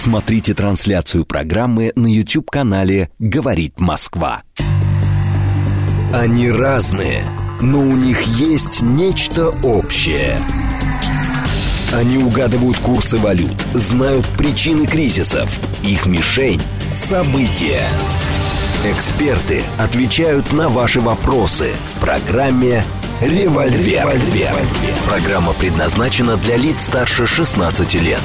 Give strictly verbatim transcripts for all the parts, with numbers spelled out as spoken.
Смотрите трансляцию программы на YouTube-канале «Говорит Москва». Они разные, но у них есть нечто общее. Они угадывают курсы валют, знают причины кризисов. Их мишень – события. Эксперты отвечают на ваши вопросы в программе «Револьвер». Программа предназначена для лиц старше шестнадцати лет.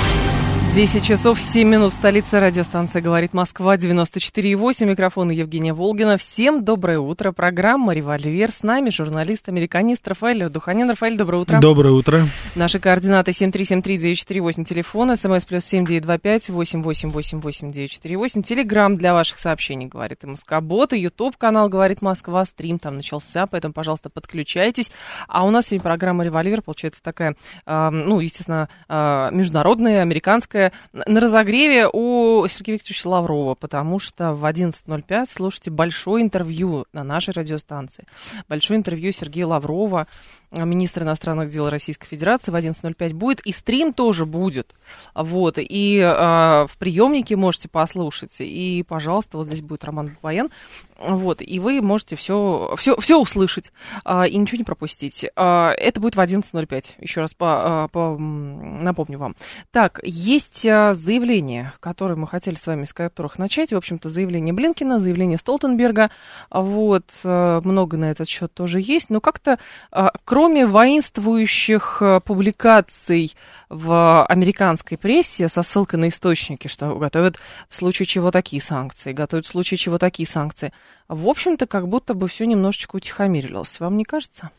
десять часов семь минут в столице. Радиостанция «Говорит Москва», девяносто четыре и восемь. Микрофон Евгения Волгина. Всем доброе утро. Программа «Револьвер». С нами журналист-американист Рафаэль Ардуханян. Рафаэль, доброе утро. Доброе утро. Наши координаты семь три семь три девять четыре восемь. Телефон. СМС плюс семь девять два пять восемь восемь восемь восемь девять четыре восемь. Телеграм для ваших сообщений «Говорит и Москобот». И Ютуб-канал «Говорит Москва». Стрим там начался, поэтому, пожалуйста, подключайтесь. А у нас сегодня программа «Револьвер». Получается такая, э, ну, естественно, э, международная, американская. На разогреве у Сергея Викторовича Лаврова, потому что в одиннадцать ноль пять слушайте большое интервью на нашей радиостанции. Большое интервью Сергея Лаврова, министра иностранных дел Российской Федерации, в одиннадцать ноль пять будет. И стрим тоже будет. Вот. И э, в приемнике можете послушать. И, пожалуйста, вот здесь будет Роман Бабаян. Вот. И вы можете все, все, все услышать э, и ничего не пропустить. Э, это будет в одиннадцать ноль пять. Еще раз по, э, по, напомню вам. Так, есть заявления, которые мы хотели с вами, с которых начать. В общем-то, заявление Блинкена, заявление Столтенберга. Вот. Э, много на этот счет тоже есть. Но как-то, э, кроме воинствующих публикаций в американской прессе со ссылкой на источники, что готовят в случае чего такие санкции, готовят в случае чего такие санкции, в общем-то, как будто бы все немножечко утихомирилось. Вам не кажется?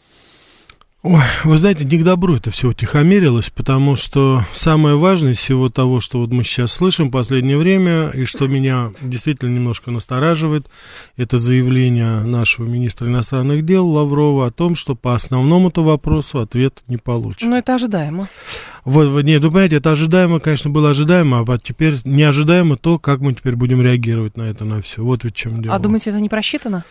Ой, вы знаете, не к добру это все утихомирилось, потому что самое важное из всего того, что вот мы сейчас слышим в последнее время, и что меня действительно немножко настораживает, это заявление нашего министра иностранных дел Лаврова о том, что по основному-то вопросу ответ не получен. Ну, это ожидаемо. Вот, вот, нет, вы понимаете, это ожидаемо, конечно, было ожидаемо, а вот теперь неожидаемо то, как мы теперь будем реагировать на это, на все. Вот ведь в чем дело. А думаете, это не просчитано?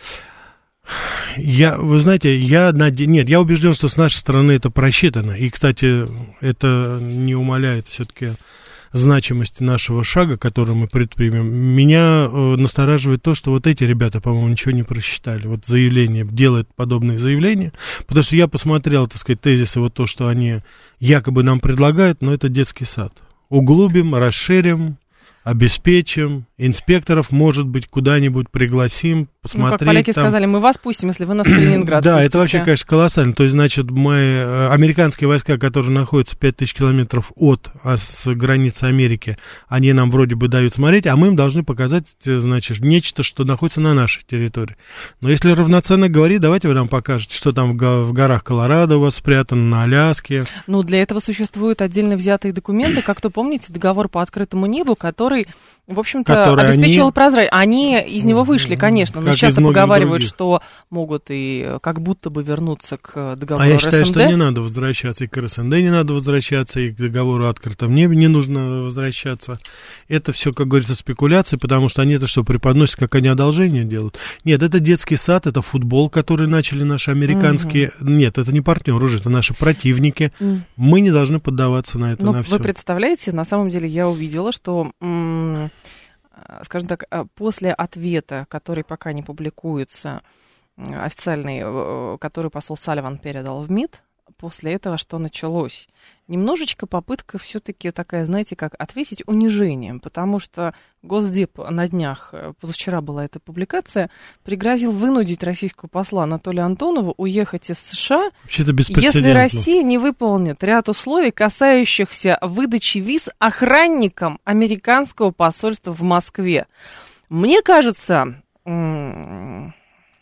Я, вы знаете, я наде... нет, я убежден, что с нашей стороны это просчитано. И, кстати, это не умаляет все-таки значимости нашего шага, который мы предпримем. Меня э, настораживает то, что вот эти ребята, по-моему, ничего не просчитали. Вот заявление, делают подобные заявления. Потому что я посмотрел, так сказать, тезисы, вот то, что они якобы нам предлагают, но это детский сад. Углубим, расширим, обеспечим, инспекторов, может быть, куда-нибудь пригласим, посмотреть. Ну, как поляки там... сказали, мы вас пустим, если вы нас в Калининград Да, пустите. это вообще, конечно, колоссально. То есть, значит, мы, американские войска, которые находятся пять тысяч километров от а с границы Америки, они нам вроде бы дают смотреть, а мы им должны показать, значит, нечто, что находится на нашей территории. Но если равноценно говорить, давайте вы нам покажете, что там в горах Колорадо у вас спрятано, на Аляске. Ну, для этого существуют отдельно взятые документы, как то помните, договор по открытому небу, который, в общем-то, Которые обеспечивал они... прозрачность. Они из него вышли, конечно, но как сейчас поговаривают, других. Что могут и как будто бы вернуться к договору А я эр эс эм дэ. считаю, что не надо возвращаться, и к эр эс эм дэ не надо возвращаться, и к договору о открытом небе не нужно возвращаться. Это все, как говорится, спекуляции, потому что они это что, преподносят, как они одолжение делают? Нет, это детский сад, это футбол, который начали наши американские... Угу. Нет, это не партнеры уже, это наши противники. Угу. Мы не должны поддаваться на это, ну, на все. Вы представляете, на самом деле я увидела, что... М- скажем так, после ответа, который пока не публикуется, официальный, который посол Салливан передал в МИД, после этого что началось? Немножечко попытка все-таки такая, знаете, как ответить унижением, потому что Госдеп на днях, позавчера была эта публикация, пригрозил вынудить российского посла Анатолия Антонова уехать из США, если Россия не выполнит ряд условий, касающихся выдачи виз охранникам американского посольства в Москве. Мне кажется... М-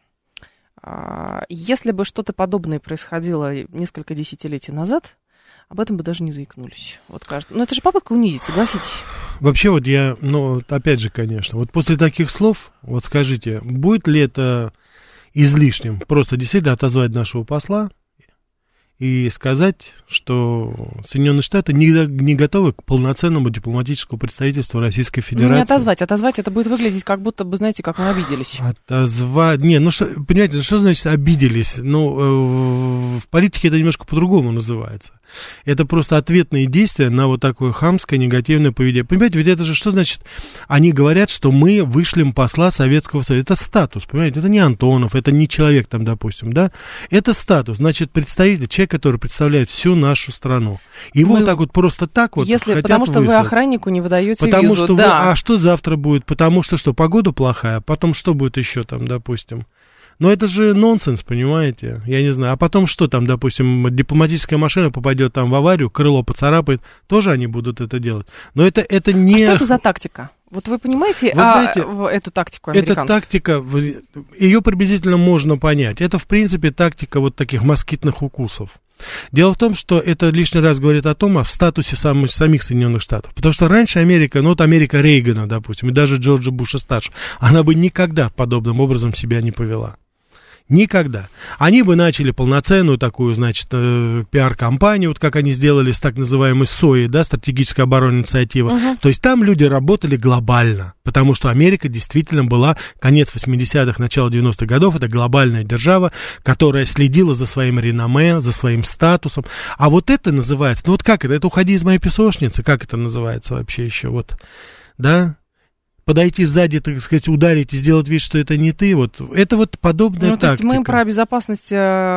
Если бы что-то подобное происходило несколько десятилетий назад, об этом бы даже не заикнулись. Вот кажется. Но это же попытка унизить, согласитесь. Вообще вот я, ну, опять же, конечно, вот после таких слов, вот скажите, будет ли это излишним просто действительно отозвать нашего посла и сказать, что Соединенные Штаты не, не готовы к полноценному дипломатическому представительству Российской Федерации. Ну, не отозвать. Отозвать это будет выглядеть как будто бы, знаете, как мы обиделись. Отозвать... Не, ну, что, понимаете, что значит обиделись? Ну, э, в политике это немножко по-другому называется. Это просто ответные действия на вот такое хамское, негативное поведение. Понимаете, ведь это же что значит? Они говорят, что мы вышлем посла Советского Союза. Это статус, понимаете? Это не Антонов, это не человек там, допустим, да? Это статус. Значит, представитель, человек, который представляет всю нашу страну. Его мы... вот так вот просто так вот Если, хотят потому что выслать. Вы охраннику не выдаете потому визу, что да. Вы, а что завтра будет? Потому что что, погода плохая, потом что будет еще там, допустим? Но это же нонсенс, понимаете? Я не знаю. А потом что там, допустим, дипломатическая машина попадет там в аварию, крыло поцарапает, тоже они будут это делать. Но это, это не... А что это за тактика? Вот вы понимаете вы знаете, а, эту тактику американцев? Эта тактика, ее приблизительно можно понять. Это, в принципе, тактика вот таких москитных укусов. Дело в том, что это лишний раз говорит о том, о статусе сам, самих Соединенных Штатов. Потому что раньше Америка, ну вот Америка Рейгана, допустим, и даже Джорджа Буша-старшего, она бы никогда подобным образом себя не повела. Никогда. Они бы начали полноценную такую, значит, э, пиар-компанию, вот как они сделали с так называемой СОИ, да, стратегическая оборонная инициатива. Uh-huh. То есть там люди работали глобально, потому что Америка действительно была, конец восьмидесятых, начало девяностых годов, это глобальная держава, которая следила за своим реноме, за своим статусом. А вот это называется, ну вот как это, это уходи из моей песочницы, как это называется вообще еще, вот, да? Подойти сзади, так сказать, ударить и сделать вид, что это не ты, вот, это вот подобная ну, тактика. То есть мы про безопасность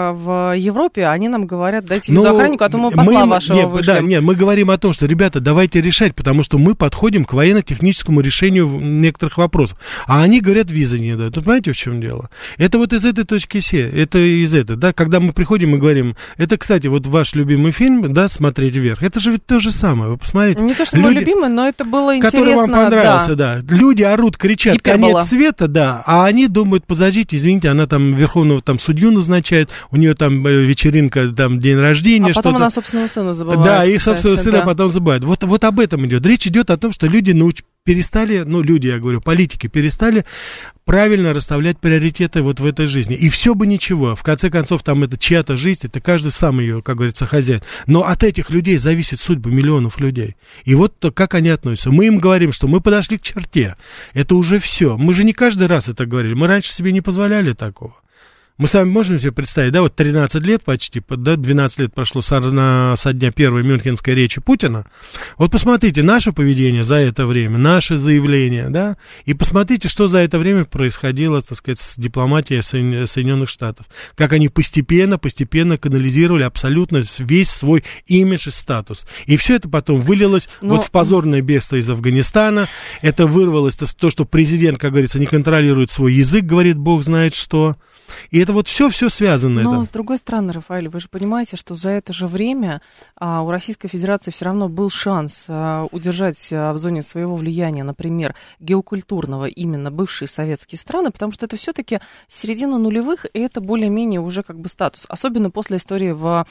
в Европе, они нам говорят, дайте визу охраннику, а то мы посла мы, вашего нет, вышлем. Да, нет, мы говорим о том, что, ребята, давайте решать, потому что мы подходим к военно-техническому решению некоторых вопросов, а они говорят, визы не дают. Вы понимаете, в чем дело? Это вот из этой точки се, это из этой, да, когда мы приходим и говорим, это, кстати, вот ваш любимый фильм, да, «Смотреть вверх», это же ведь то же самое, вы посмотрите. Не то, что мой любимый, но это было интересно. Который вам понравился, да. да. Люди орут, кричат, Гипербола. Конец света, да, а они думают, подождите, извините, она там верховного там судью назначает, у нее там вечеринка, там день рождения. А потом что-то. она собственного сына забывает. Да, и кстати, собственного сына да. потом забывает. Вот, вот об этом идет. Речь идет о том, что люди науч... перестали, ну, люди, я говорю, политики, перестали правильно расставлять приоритеты вот в этой жизни. И все бы ничего. В конце концов, там это чья-то жизнь, это каждый сам ее, как говорится, хозяин. Но от этих людей зависит судьба миллионов людей. И вот то, как они относятся. Мы им говорим, что мы подошли к черте. Это уже все. Мы же не каждый раз это говорили. Мы раньше себе не позволяли такого. Мы с вами можем себе представить, да, вот тринадцать лет почти, да, двенадцать лет прошло со, на, со дня первой мюнхенской речи Путина. Вот посмотрите наше поведение за это время, наши заявления, да, и посмотрите, что за это время происходило, так сказать, с дипломатией Соединенных Штатов. Как они постепенно, постепенно канализировали абсолютно весь свой имидж и статус. И все это потом вылилось Но... вот в позорное бегство из Афганистана. Это вырвалось то, что президент, как говорится, не контролирует свой язык, говорит бог знает что. И это вот все-все связано. Но, это. с другой стороны, Рафаэль, вы же понимаете, что за это же время а, у Российской Федерации все равно был шанс а, удержать а, в зоне своего влияния, например, геокультурного именно бывшие советские страны, потому что это все-таки середина нулевых, и это более-менее уже как бы статус, особенно после истории в,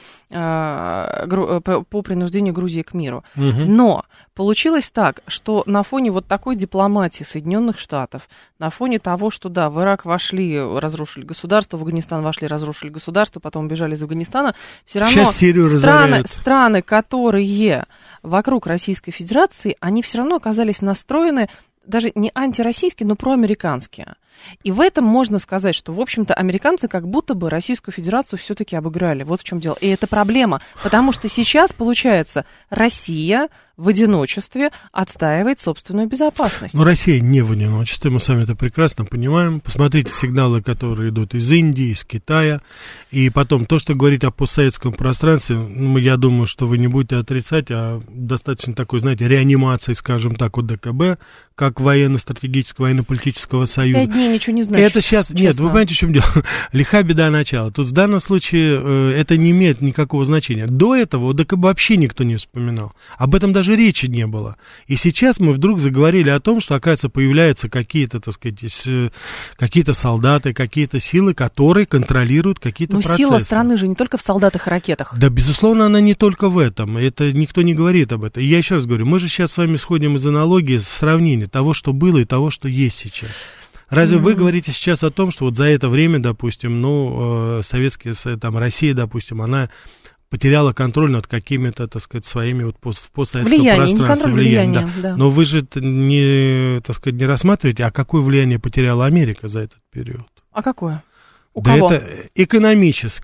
а, гру, по, по принуждению Грузии к миру. Угу. Но получилось так, что на фоне вот такой дипломатии Соединенных Штатов, на фоне того, что, да, в Ирак вошли, разрушили государство, в Афганистан вошли, разрушили государство, потом убежали из Афганистана, все равно страны, страны, которые вокруг Российской Федерации, они все равно оказались настроены даже не антироссийские, но проамериканские. И в этом можно сказать, что, в общем-то, американцы как будто бы Российскую Федерацию все-таки обыграли. Вот в чем дело. И это проблема, потому что сейчас, получается, Россия в одиночестве отстаивает собственную безопасность. Но Россия не в одиночестве, мы с вами это прекрасно понимаем. Посмотрите сигналы, которые идут из Индии, из Китая. И потом то, что говорить о постсоветском пространстве, ну, я думаю, что вы не будете отрицать, а достаточно такой, знаете, реанимации, скажем так, у ДКБ, как военно-стратегического, военно-политического союза. Пять дней ничего не значит. Это сейчас, честно. Нет, вы понимаете, в чем дело? Лиха беда начала. Тут в данном случае э, это не имеет никакого значения. До этого у ДКБ вообще никто не вспоминал. Об этом даже речи не было. И сейчас мы вдруг заговорили о том, что, оказывается, появляются какие-то, так сказать, какие-то солдаты, какие-то силы, которые контролируют какие-то Но процессы. Но сила страны же не только в солдатах и ракетах. Да, безусловно, она не только в этом. Это никто не говорит об этом. И я еще раз говорю, мы же сейчас с вами сходим из аналогии, в сравнении того, что было, и того, что есть сейчас. Разве mm-hmm. вы говорите сейчас о том, что вот за это время, допустим, ну, э, советские, там, Россия, допустим, она потеряла контроль над какими-то, так сказать, своими вот пост, постсоветского влияние, пространства. Не контроль, влияние, влияние да. Да. Но вы же не, так сказать, не рассматриваете, а какое влияние потеряла Америка за этот период? А какое? У да кого? Это экономически.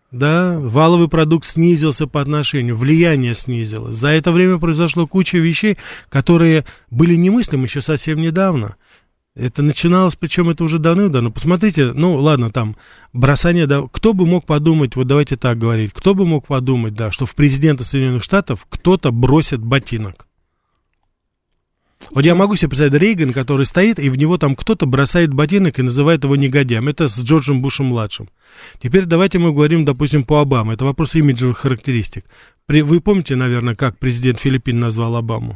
да, валовый продукт снизился по отношению, влияние снизилось. За это время произошло куча вещей, которые были немыслимы еще совсем недавно. Это начиналось, причем это уже давно-давно. Посмотрите, ну ладно, там бросание, да, кто бы мог подумать, вот давайте так говорить, кто бы мог подумать, да, что в президента Соединенных Штатов кто-то бросит ботинок. Вот я могу себе представить Рейган, который стоит, и в него там кто-то бросает ботинок и называет его негодяем. Это с Джорджем Бушем-младшим. Теперь давайте мы говорим, допустим, по Обаме. Это вопрос имиджевых характеристик. При, вы помните, наверное, как президент Филиппин назвал Обаму?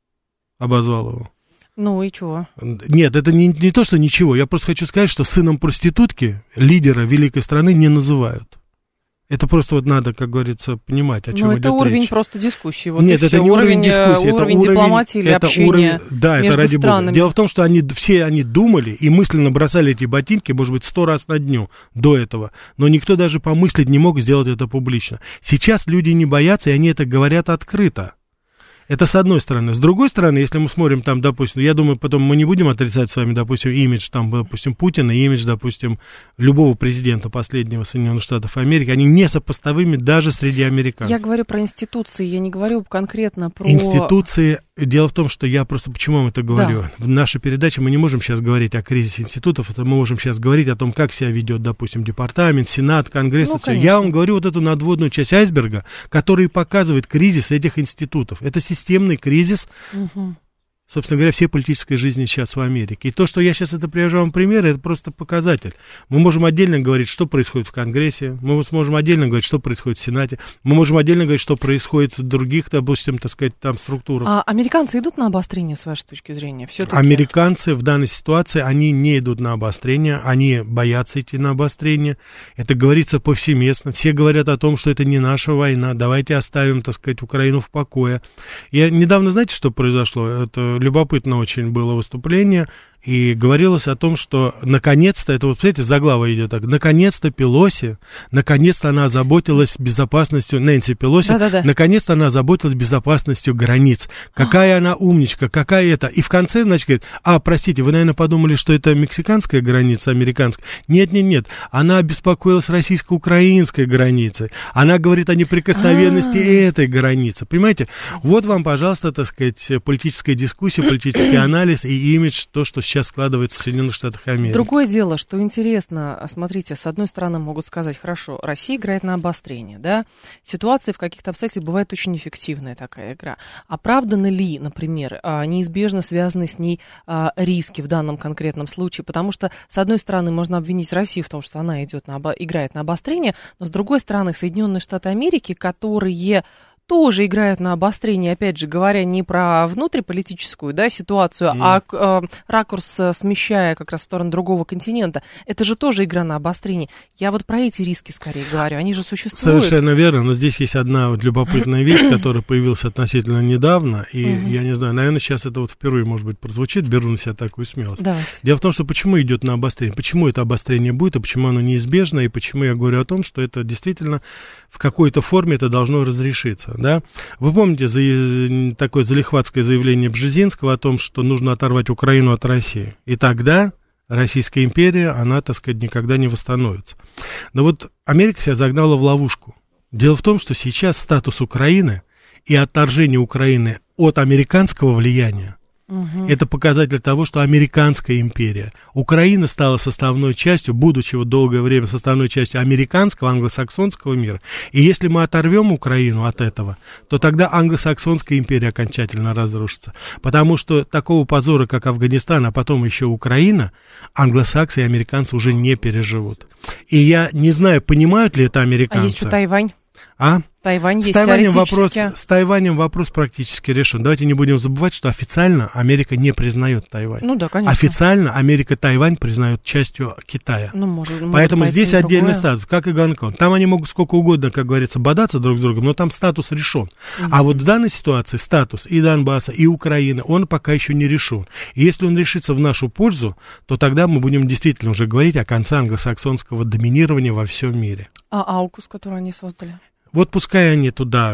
Обозвал его. Ну и чего? Нет, это не, не то, что ничего. Я просто хочу сказать, что сыном проститутки лидера великой страны не называют. Это просто вот надо, как говорится, понимать, о чем идет речь. Ну, это уровень речь. просто дискуссии. Вот Нет, это все. не уровень, уровень дискуссии, уровень это дипломатии уровень, или это общения уровень, да, между это ради странами. Бога. Дело в том, что они все они думали и мысленно бросали эти ботинки, может быть, сто раз на дню до этого, но никто даже помыслить не мог сделать это публично. Сейчас люди не боятся, и они это говорят открыто. Это с одной стороны. С другой стороны, если мы смотрим там, допустим, я думаю, потом мы не будем отрицать с вами, допустим, имидж, там, допустим, Путина, имидж, допустим, любого президента последнего Соединенных Штатов Америки, они несопоставимы даже среди американцев. Я говорю про институции, я не говорю конкретно про... Институции, дело в том, что я просто, почему вам это говорю? Да. В нашей передаче мы не можем сейчас говорить о кризисе институтов, это мы можем сейчас говорить о том, как себя ведет, допустим, департамент, Сенат, Конгресс. Ну, я вам говорю вот эту надводную часть айсберга, который показывает кризис этих институтов. Это системный кризис, угу. собственно говоря, всей политической жизни сейчас в Америке. И то, что я сейчас это привожу вам примеры, это просто показатель. Мы можем отдельно говорить, что происходит в Конгрессе, мы сможем отдельно говорить, что происходит в Сенате, мы можем отдельно говорить, что происходит в других, допустим, так сказать, там структурах. А американцы идут на обострение, с вашей точки зрения? Все-таки? Американцы в данной ситуации, они не идут на обострение, они боятся идти на обострение. Это говорится повсеместно. Все говорят о том, что это не наша война, давайте оставим, так сказать, Украину в покое. Я недавно, знаете, что произошло? Это любопытно очень было выступление, и говорилось о том, что наконец-то, это вот, смотрите, заглавие идет так, наконец-то Пелоси, наконец-то она озаботилась безопасностью, Нэнси Пелоси, Да-да-да. наконец-то она озаботилась безопасностью границ. Какая она умничка, какая это. И в конце, значит, говорит, а, простите, вы, наверное, подумали, что это мексиканская граница, американская. Нет-нет-нет, она обеспокоилась российско-украинской границей. Она говорит о неприкосновенности А-а-а. этой границы. Понимаете? Вот вам, пожалуйста, так сказать, политическая дискуссия, политический анализ и имидж, то, что сейчас складывается в Соединенных Штатах Америки. Другое дело, что интересно, смотрите, с одной стороны могут сказать, хорошо, Россия играет на обострение, да, ситуация в каких-то обстоятельствах бывает очень эффективная такая игра. Оправданы ли, например, неизбежно связаны с ней риски в данном конкретном случае, потому что, с одной стороны, можно обвинить Россию в том, что она идет на, играет на обострение, но с другой стороны, Соединенные Штаты Америки, которые тоже играют на обострение, опять же, говоря не про внутриполитическую, да, ситуацию, mm. а э, ракурс смещая как раз в сторону другого континента. Это же тоже игра на обострение. Я вот про эти риски скорее говорю, они же существуют. Совершенно верно, но здесь есть одна вот любопытная вещь, которая появилась относительно недавно, и mm-hmm. я не знаю, наверное, сейчас это вот впервые, может быть, прозвучит, беру на себя такую смелость. Давайте. Дело в том, что почему идет на обострение, почему это обострение будет, и почему оно неизбежно, и почему я говорю о том, что это действительно в какой-то форме это должно разрешиться. Да? Вы помните за, такое залихватское заявление Бжезинского о том, что нужно оторвать Украину от России. И тогда Российская империя, она, так сказать, никогда не восстановится. Но вот Америка себя загнала в ловушку. Дело в том, что сейчас статус Украины и отторжение Украины от американского влияния, угу. это показатель того, что американская империя. Украина стала составной частью, будучи вот долгое время составной частью американского, англосаксонского мира. И если мы оторвем Украину от этого, то тогда англосаксонская империя окончательно разрушится. Потому что такого позора, как Афганистан, а потом еще Украина, англосаксы и американцы уже не переживут. И я не знаю, понимают ли это американцы. А есть что, Тайвань? А? Тайвань с есть Тайванем теоретически. вопрос, с Тайванем вопрос практически решен. Давайте не будем забывать, что официально Америка не признает Тайвань. Ну да, конечно. Официально Америка Тайвань признает частью Китая. Ну, может, поэтому здесь отдельный другое. статус, как и Гонконг. Там они могут сколько угодно, как говорится, бодаться друг с другом, но там статус решен. Mm-hmm. А вот в данной ситуации статус и Донбасса, и Украины, он пока еще не решен. И если он решится в нашу пользу, то тогда мы будем действительно уже говорить о конце англосаксонского доминирования во всем мире. А аукус, который они создали? Вот пускай они туда,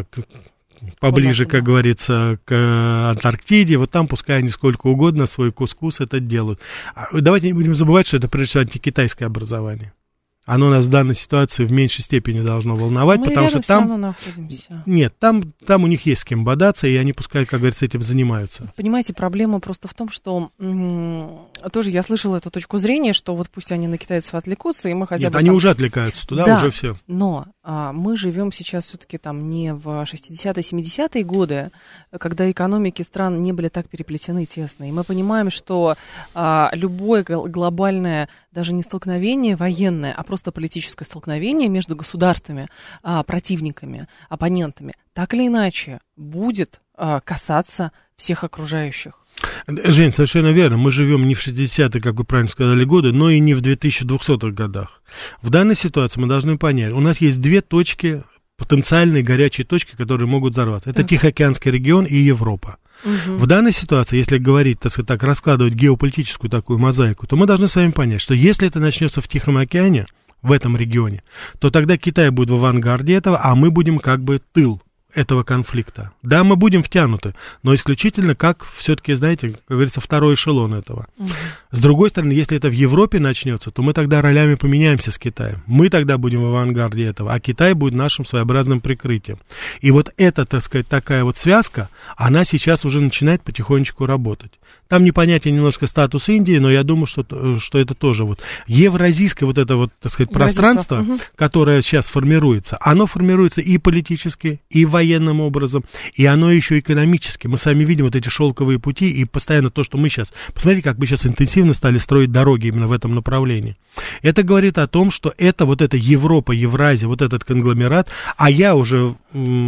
поближе, как говорится, к Антарктиде, вот там пускай они сколько угодно свой кускус это делают. Давайте не будем забывать, что это прежде всего антикитайское образование. Оно нас в данной ситуации в меньшей степени должно волновать, мы потому что там... находимся. Нет, там, там у них есть с кем бодаться, и они пускай, как говорится, этим занимаются. Понимаете, проблема просто в том, что м- тоже я слышала эту точку зрения, что вот пусть они на китайцев отвлекутся, и мы хотя Нет, бы... они там... уже отвлекаются туда, да, уже все. Но а, мы живем сейчас все-таки там не в шестидесятые-семидесятые годы, когда экономики стран не были так переплетены тесно. И мы понимаем, что а, любое глобальное, даже не столкновение военное, а просто политическое столкновение между государствами, а, противниками, оппонентами, так или иначе будет а, касаться всех окружающих. Жень, совершенно верно. Мы живем не в шестидесятые, как вы правильно сказали, годы, но и не в две тысячи двухсотых годах. В данной ситуации мы должны понять, у нас есть две точки, потенциальные горячие точки, которые могут взорваться. Это так. Тихоокеанский регион и Европа. Угу. В данной ситуации, если говорить, так сказать, так, раскладывать геополитическую такую мозаику, то мы должны с вами понять, что если это начнется в Тихом океане, в этом регионе, то тогда Китай будет в авангарде этого, а мы будем как бы тыл этого конфликта. Да, мы будем втянуты, но исключительно как, все-таки, знаете, как говорится, второй эшелон этого. Угу. С другой стороны, если это в Европе начнется, то мы тогда ролями поменяемся с Китаем. Мы тогда будем в авангарде этого, а Китай будет нашим своеобразным прикрытием. И вот эта, так сказать, такая вот связка, она сейчас уже начинает потихонечку работать. Там непонятен немножко статус Индии, но я думаю, что, что это тоже вот евразийское вот это вот, так сказать, пространство, угу. которое сейчас формируется, оно формируется и политически, и военным образом, и оно еще экономически. Мы сами видим вот эти шелковые пути, и постоянно то, что мы сейчас... Посмотрите, как мы сейчас интенсивно стали строить дороги именно в этом направлении. Это говорит о том, что это вот эта Европа, Евразия, вот этот конгломерат, а я уже,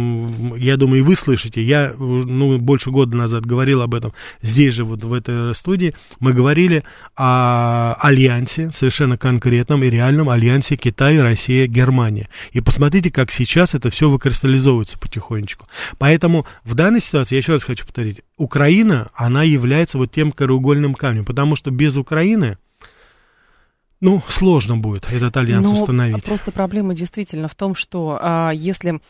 я думаю, и вы слышите, я, ну, больше года назад говорил об этом здесь же, вот в этой студии, мы говорили о альянсе, совершенно конкретном и реальном альянсе Китай, Россия, Германия. И посмотрите, как сейчас это все выкристаллизовывается потихонечку. Поэтому в данной ситуации, я еще раз хочу повторить, Украина, она является вот тем краеугольным камнем, потому что без Украины, ну, сложно будет этот альянс Но установить. Просто проблема действительно в том, что а, если...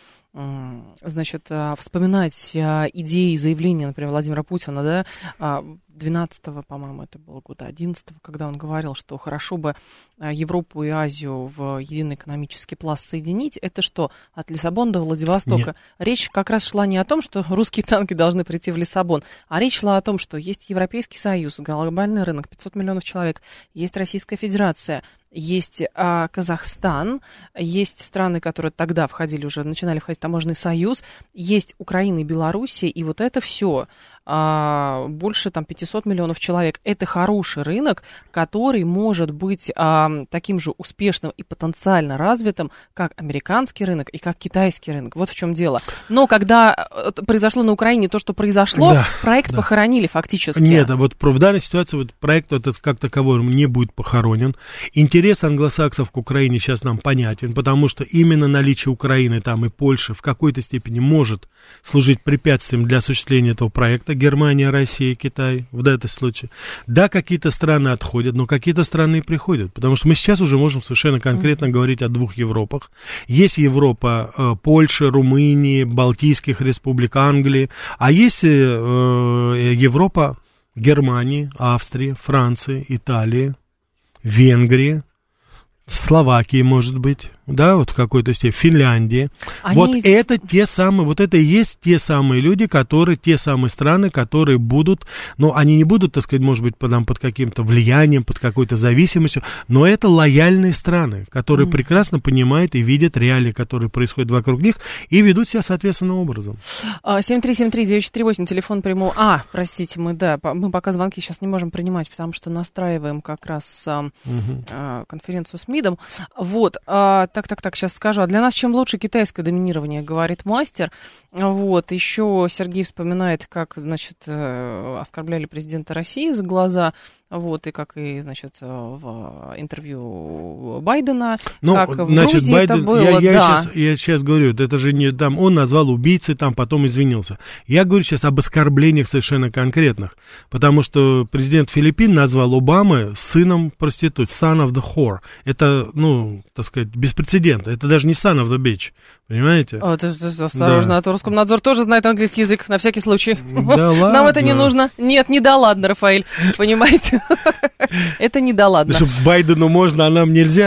Значит, вспоминать идеи и заявления, например, Владимира Путина, да, двенадцатого, по-моему, это было года, одиннадцатого, когда он говорил, что хорошо бы Европу и Азию в единый экономический пласт соединить, это что, от Лиссабона до Владивостока? Нет. Речь как раз шла не о том, что русские танки должны прийти в Лиссабон, а речь шла о том, что есть Европейский Союз, глобальный рынок, пятьсот миллионов человек, есть Российская Федерация, есть а, Казахстан, есть страны, которые тогда входили уже, начинали входить в таможенный союз, есть Украина и Белоруссия, и вот это все а, больше там пятьсот миллионов человек. Это хороший рынок, который может быть а, таким же успешным и потенциально развитым, как американский рынок и как китайский рынок. Вот в чем дело. Но когда произошло на Украине то, что произошло, да, проект да. похоронили фактически. Нет, а вот в данной ситуации вот проект этот как таковой не будет похоронен. Интерес англосаксов к Украине сейчас нам понятен, потому что именно наличие Украины там и Польши в какой-то степени может служить препятствием для осуществления этого проекта. Германия, Россия, Китай, в этом случае. Да, какие-то страны отходят, но какие-то страны приходят, потому что мы сейчас уже можем совершенно конкретно mm-hmm. говорить о двух Европах. Есть Европа э, Польши, Румынии, Балтийских республик, Англии, а есть э, Европа Германии, Австрии, Франции, Италии, Венгрии, Словакии, может быть, да, вот в какой-то степени, Финляндии. Они... Вот это те самые, вот это и есть те самые люди, которые, те самые страны, которые будут, ну, они не будут, так сказать, может быть, под, под каким-то влиянием, под какой-то зависимостью, но это лояльные страны, которые mm. прекрасно понимают и видят реалии, которые происходят вокруг них, и ведут себя соответственным образом. семь три семь три девять четыре восемь, телефон прямого... А, простите, мы, да, мы пока звонки сейчас не можем принимать, потому что настраиваем как раз а, mm-hmm. а, конференцию с МИДом. Вот, а, так, так, так, сейчас скажу. А для нас чем лучше китайское доминирование, говорит мастер. Вот, еще Сергей вспоминает, как, значит, оскорбляли президента России за глаза, вот, и как и, значит, в интервью Байдена, ну, как в значит, Грузии Байден, это было, я, я, да. сейчас, я сейчас говорю, это же не там, он назвал убийцей, там, потом извинился. Я говорю сейчас об оскорблениях совершенно конкретных, потому что президент Филиппин назвал Обамы сыном проститутки, son of the whore. Это, ну, так сказать, беспрецедентно. Это даже не son of the bitch, понимаете? О, ты, ты, осторожно, да. А то Роскомнадзор тоже знает английский язык, на всякий случай. Да ладно. Нам это не нужно. Нет, не да ладно, Рафаэль, понимаете? Это не да ладно. Байдену можно, а нам нельзя?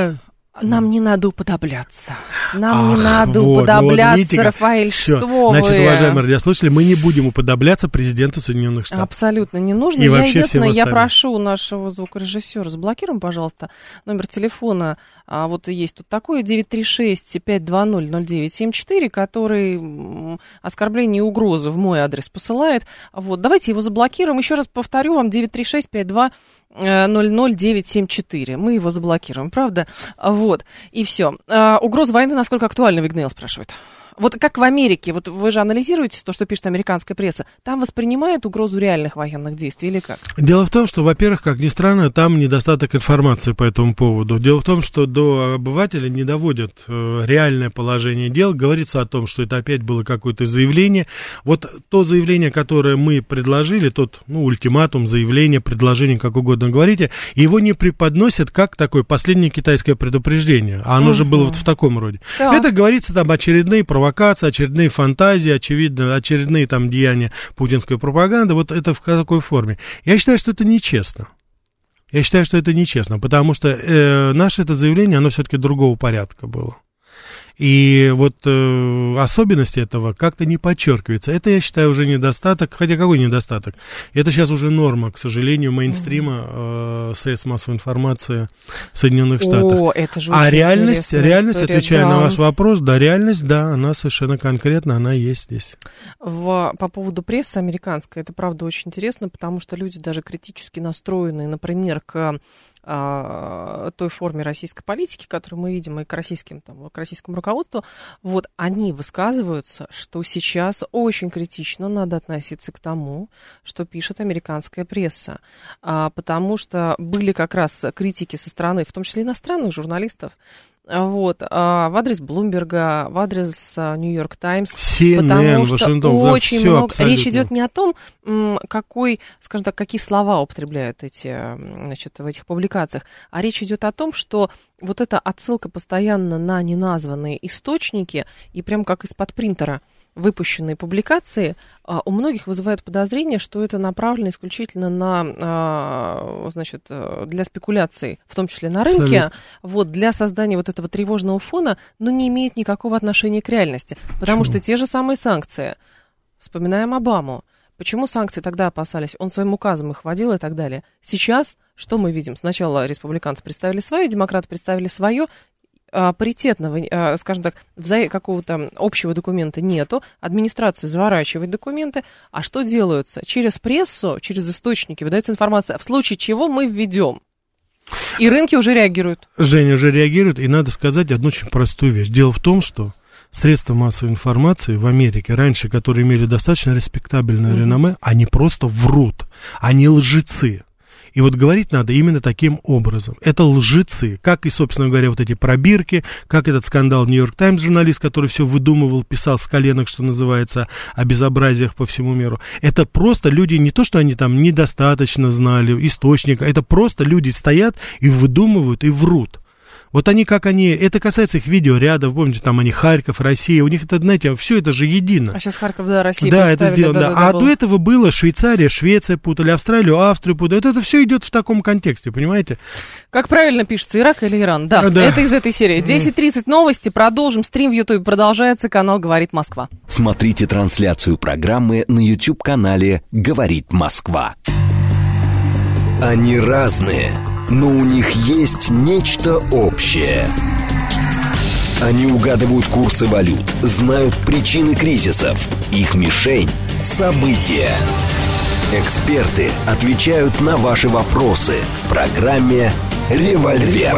Нам не надо уподобляться. Нам Ах, не надо вот, уподобляться, ну вот, видите, Рафаэль, всё. что Значит, вы? уважаемые радиослушатели, мы не будем уподобляться президенту Соединенных Штатов. Абсолютно не нужно. И я, вообще единственное, всем я остальным. прошу нашего звукорежиссера, заблокируем, пожалуйста, номер телефона. А, вот есть тут такой, девять три шесть пять два ноль ноль девять семь четыре, который м, оскорбление и угрозы в мой адрес посылает. Вот, давайте его заблокируем. Еще раз повторю вам, девять три шесть пять два ноль ноль девять семь четыре. Мы его заблокируем, правда? Вот, и все. А, угроза войны насколько актуальна, Вигнейл спрашивает. Вот как в Америке, вот вы же анализируете то, что пишет американская пресса, там воспринимают угрозу реальных военных действий или как? Дело в том, что, во-первых, как ни странно, там недостаток информации по этому поводу. Дело в том, что до обывателя не доводят э, реальное положение дел. Говорится о том, что это опять было какое-то заявление. Вот то заявление, которое мы предложили, тот, ну, ультиматум, заявление, предложение, как угодно говорите, его не преподносят как такое последнее китайское предупреждение. А оно угу. же было вот в таком роде. Да. Это говорится там очередные провокации, очередные фантазии, очевидно, очередные там деяния путинской пропаганды. Вот это в какой форме? Я считаю, что это нечестно. Я считаю, что это нечестно, потому что э, наше это заявление, оно все-таки другого порядка было. И вот э, особенности этого как-то не подчеркиваются. Это, я считаю, уже недостаток. Хотя какой недостаток? Это сейчас уже норма, к сожалению, мейнстрима э, средств массовой информации в Соединенных Штатах. О, это же а реальность, реальность история, отвечая да. на ваш вопрос, да, реальность, да, она совершенно конкретно, она есть здесь. В, по поводу прессы американской, это правда очень интересно, потому что люди даже критически настроенные, например, к а, той форме российской политики, которую мы видим, и к российским, там, к российскому руководству, вот, они высказываются, что сейчас очень критично надо относиться к тому, что пишет американская пресса, а, потому что были как раз критики со стороны, в том числе иностранных журналистов, вот, а, в адрес Блумберга, в адрес Нью-Йорк Таймс, потому что Вашингтон, очень да, много... Абсолютно. Речь идет не о том, какой, скажем так, какие слова употребляют эти, значит, в этих публикациях, а речь идет о том, что вот эта отсылка постоянно на неназванные источники и прям как из-под принтера выпущенные публикации у многих вызывают подозрение, что это направлено исключительно на, значит, для спекуляций, в том числе на рынке, вот, для создания вот этого тревожного фона, но не имеет никакого отношения к реальности. Потому Почему? Что те же самые санкции, вспоминаем Обаму, почему санкции тогда опасались? Он своим указом их вводил и так далее. Сейчас что мы видим? Сначала республиканцы представили свое, демократы представили свое, паритетного, скажем так, какого-то общего документа нету, администрация заворачивает документы, а что делается? Через прессу, через источники выдается информация, в случае чего мы введем. И рынки уже реагируют. Женя уже реагирует, и надо сказать одну очень простую вещь. Дело в том, что средства массовой информации в Америке, раньше, которые имели достаточно респектабельное mm-hmm. реноме, они просто врут, они лжецы. И вот говорить надо именно таким образом. Это лжецы, как и, собственно говоря, вот эти пробирки, как этот скандал Нью-Йорк Таймс, журналист, который все выдумывал, писал с коленок, что называется, о безобразиях по всему миру. Это просто люди, не то, что они там недостаточно знали источника, это просто люди стоят и выдумывают, и врут. Вот они, как они, это касается их видеорядов, помните, там они Харьков, Россия, у них это, знаете, все это же едино. А сейчас Харьков, да, Россия да, это сделано, да, да, да. А был. до этого было Швейцария, Швеция путали, Австралию, Австрию путали. Это, это все идет в таком контексте, понимаете? Как правильно пишется, Ирак или Иран? Да, да. Это из этой серии. десять тридцать новости, продолжим. Стрим в Ютубе продолжается, канал «Говорит Москва». Смотрите трансляцию программы на YouTube-канале «Говорит Москва». Они разные, но у них есть нечто общее. Они угадывают курсы валют, знают причины кризисов. Их мишень – события. Эксперты отвечают на ваши вопросы в программе «Револьвер».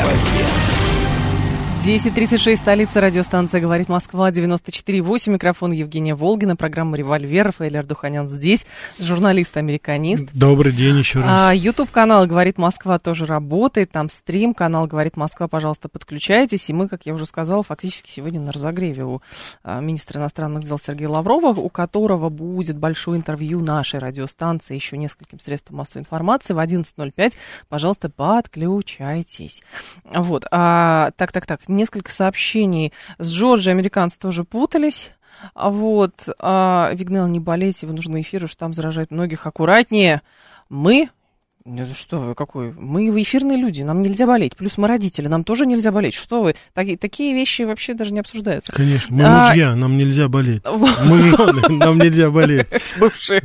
десять тридцать шесть, столица, радиостанция «Говорит Москва», девяносто четыре восемь, микрофон Евгения Волгина, программа «Револьвер», Рафаэль Ардуханян здесь, журналист-американист. Добрый день еще раз. Ютуб-канал «Говорит Москва» тоже работает, там стрим, канал «Говорит Москва», пожалуйста, подключайтесь, и мы, как я уже сказала, фактически сегодня на разогреве у министра иностранных дел Сергея Лаврова, у которого будет большое интервью нашей радиостанции, еще нескольким средствам массовой информации в одиннадцать ноль пять, пожалуйста, подключайтесь. Вот, а, так, так, так, несколько сообщений. С Джорджией американцы тоже путались. Вот. А, Вигнел, не болейте, вы нужны эфиру, что там заражают многих. Аккуратнее. Мы, Что вы, какой? Мы эфирные люди, нам нельзя болеть. Плюс мы родители, нам тоже нельзя болеть. Что вы? Такие, такие вещи вообще даже не обсуждаются. Конечно, мы а... мужья, нам нельзя болеть. Мы жены, нам нельзя болеть. Бывшие.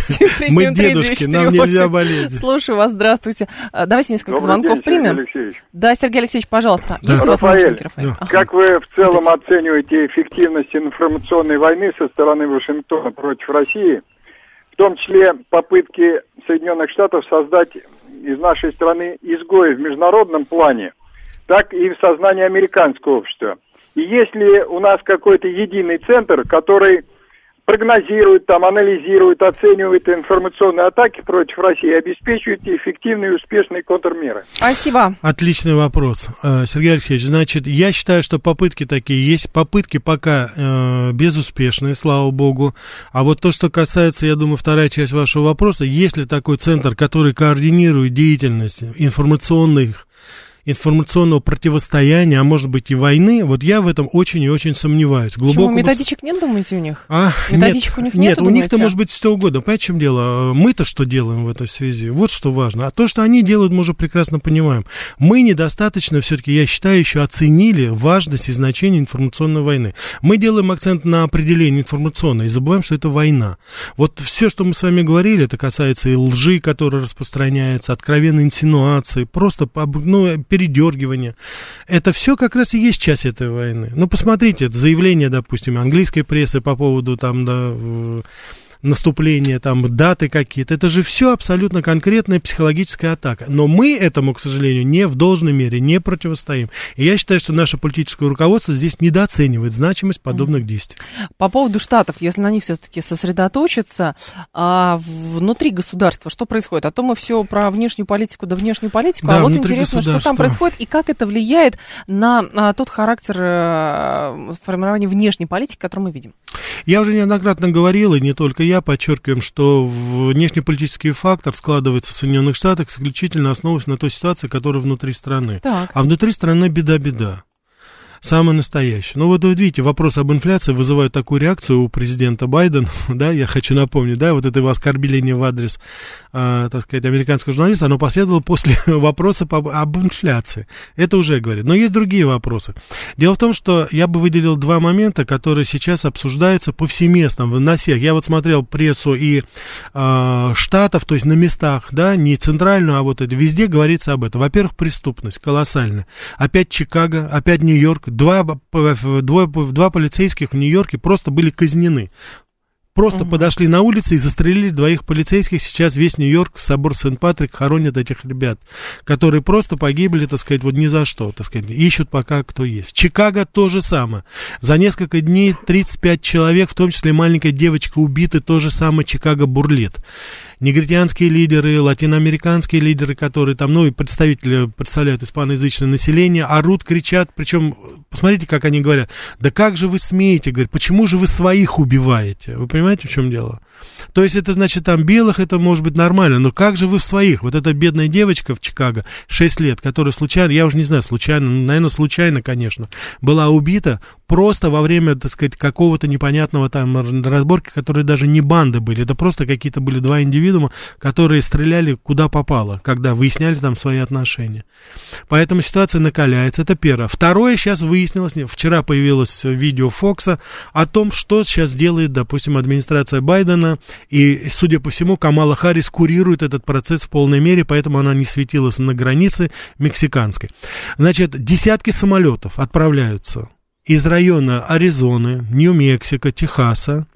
Мы дедушки, нам нельзя болеть. Слушаю вас, здравствуйте. Давайте несколько звонков примем. Да, Сергей Алексеевич, пожалуйста. Есть у вас наушники, Рафаэль? Как вы в целом оцениваете эффективность информационной войны со стороны Вашингтона против России? В том числе попытки Соединенных Штатов создать из нашей страны изгои в международном плане, так и в сознании американского общества. И есть ли у нас какой-то единый центр, который прогнозирует, там, анализирует, оценивает информационные атаки против России и обеспечивает эффективные и успешные контрмеры? Спасибо. Отличный вопрос, Сергей Алексеевич. Значит, я считаю, что попытки такие есть. Попытки пока э, безуспешные, слава богу. А вот то, что касается, я думаю, вторая часть вашего вопроса, есть ли такой центр, который координирует деятельность информационных информационного противостояния, а может быть и войны, вот я в этом очень и очень сомневаюсь. Глубоко... Почему? Методичек нет, думаете, у них? А, Методичек нет, у них нет? нет, у них-то может быть что угодно. Понимаете, в чем дело? Мы-то что делаем в этой связи? Вот что важно. А то, что они делают, мы уже прекрасно понимаем. Мы недостаточно, все-таки, я считаю, еще оценили важность и значение информационной войны. Мы делаем акцент на определение информационной и забываем, что это война. Вот все, что мы с вами говорили, это касается и лжи, которая распространяется, откровенной инсинуации, просто, ну, передергивание. Это все как раз и есть часть этой войны. Ну, посмотрите, это заявление, допустим, английской прессы по поводу там, да, наступления, там, даты какие-то. Это же все абсолютно конкретная психологическая атака. Но мы этому, к сожалению, не в должной мере не противостоим. И я считаю, что наше политическое руководство здесь недооценивает значимость подобных действий. По поводу Штатов, если на них все-таки сосредоточиться, а внутри государства что происходит? А то мы все про внешнюю политику да внешнюю политику, да, а вот интересно, что там происходит и как это влияет на, на тот характер формирования внешней политики, который мы видим. Я уже неоднократно говорил, и не только я, подчеркиваем, что внешнеполитический фактор складывается в Соединенных Штатах исключительно основываясь на той ситуации, которая внутри страны. Так. А внутри страны беда-беда. Самое настоящее. Ну вот вы видите, вопрос об инфляции вызывает такую реакцию у президента Байдена, да, я хочу напомнить, да, вот это его оскорбление в адрес, э, так сказать, американского журналиста, оно последовало после вопроса по, об инфляции. Это уже говорит. Но есть другие вопросы. Дело в том, что я бы выделил два момента, которые сейчас обсуждаются повсеместно, на всех. Я вот смотрел прессу и э, штатов, то есть на местах, да, не центральную, а вот это, везде говорится об этом. Во-первых, преступность колоссальная. Опять Чикаго, опять Нью-Йорк. Два, двое, два полицейских в Нью-Йорке просто были казнены. Просто uh-huh. подошли на улице и застрелили двоих полицейских. Сейчас весь Нью-Йорк, собор Сент-Патрик хоронят этих ребят, которые просто погибли, так сказать, вот ни за что, так сказать, ищут пока кто есть. В Чикаго то же самое. За несколько дней тридцать пять человек, в том числе маленькая девочка, убиты, то же самое Чикаго бурлит. Негритянские лидеры, латиноамериканские лидеры, которые там, ну, и представители, представляют испаноязычное население, орут, кричат, причем, посмотрите, как они говорят, да как же вы смеете, говорят, почему же вы своих убиваете? Вы понимаете, в чем дело? То есть это значит, там белых это может быть нормально, но как же вы в своих? Вот эта бедная девочка в Чикаго, шесть лет, которая случайно, я уже не знаю, случайно, наверное, случайно, конечно, была убита просто во время, так сказать, какого-то непонятного там разборки, которые даже не банды были, это просто какие-то были два индивидуума, которые стреляли куда попало, когда выясняли там свои отношения. Поэтому ситуация накаляется, это первое. Второе, сейчас выяснилось, вчера появилось видео Фокса о том, что сейчас делает, допустим, администрация Байдена, и, судя по всему, Камала Харрис курирует этот процесс в полной мере, поэтому она не светилась на границе мексиканской. Значит, десятки самолетов отправляются из района Аризоны, Нью-Мексико, Техаса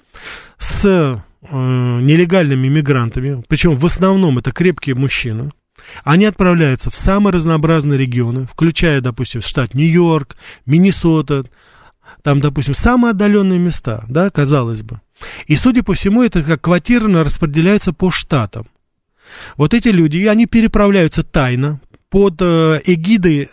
с э, нелегальными мигрантами, причем в основном это крепкие мужчины. Они отправляются в самые разнообразные регионы, включая, допустим, штат Нью-Йорк, Миннесота, там, допустим, самые отдаленные места, да, казалось бы. И, судя по всему, это как квартирно распределяется по штатам. Вот эти люди, они переправляются тайно под э, эгидой